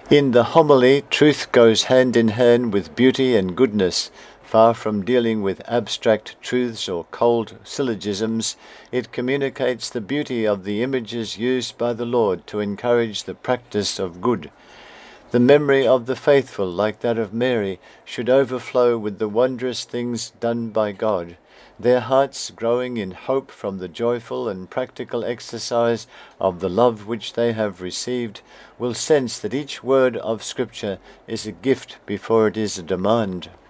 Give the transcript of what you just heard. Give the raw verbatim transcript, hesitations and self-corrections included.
In the homily, truth goes hand in hand with beauty and goodness. Far from dealing with abstract truths or cold syllogisms, it communicates the beauty of the images used by the Lord to encourage the practice of good. The memory of the faithful, like that of Mary, should overflow with the wondrous things done by God. Their hearts, growing in hope from the joyful and practical exercise of the love which they have received, will sense that each word of Scripture is a gift before it is a demand.